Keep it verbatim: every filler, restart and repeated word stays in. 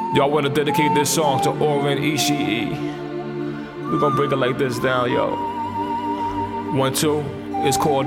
Y'all wanna dedicate this song to Oren Ishii. We gon' break it like this down, yo. One, two, it's called